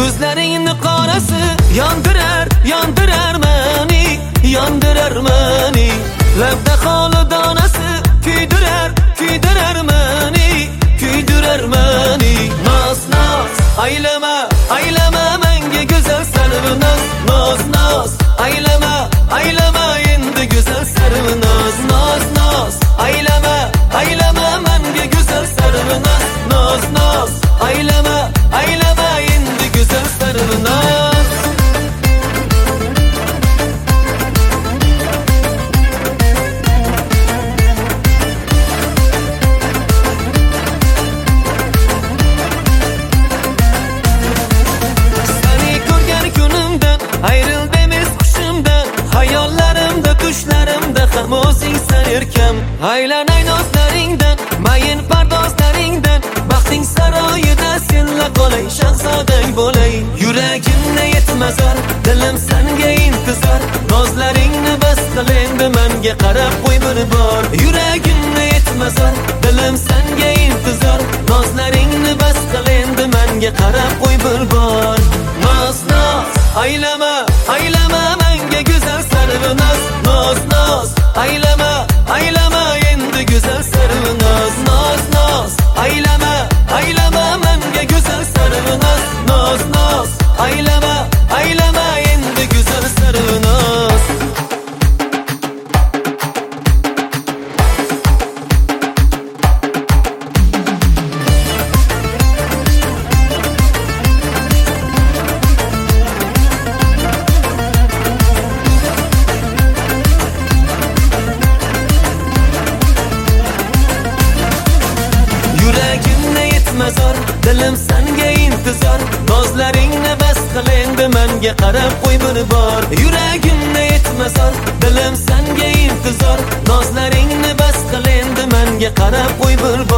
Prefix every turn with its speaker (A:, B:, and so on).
A: Ko'zlaringni qorasi yondirar meni, yondirar meni. Labda xoli donasi kuydirar meni, kuydirar meni. Nos aylama menga go'zal sarvinoz. Nos aylama endi go'zal sarvinoz. Nos aylama menga go'zal sarvinoz. Nos aylama endi go'zal sarvinoz. Tushlarimda ham o'zing sarerkam. Aylanay nozlaringdan, mayin pardozlaringdan. Baxting saroyida senla qolay, shahzodang bo'lay. Yuragimga yetmazar, dilim senga intizor. Nozlaringni bas qil endi menga qarab qo'y bir bor. Yuragimga yetmazar, dilim senga intizor. Nozlaringni bas qil endi menga qarab qo'y bir bor. Nos aylama menga go'zal sarvinoz. Nos aylama endi go'zal sarvinoz. Nos aylama menga go'zal sarvinoz. Nos aylama endi go'zal sarvinoz. Dilim senga intizor. Nozlaringni bas qil endi menga qarab qo'y bir bor. Yuragimga yetmazor, dilim senga intizor. Nozlaringni bas qil endi menga qarab qo'y bir